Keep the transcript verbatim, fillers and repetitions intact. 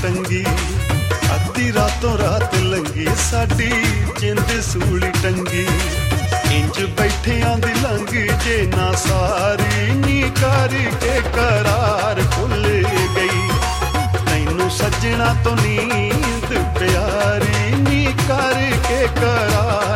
टंगी अद्धी रातों रात लंघी साडी जिंद सूली टंगी इंज बैठियां दी लंघ जे ना सारी नी करके करार खुल गई तैनू सजना तो नींद प्यारी नी करके करार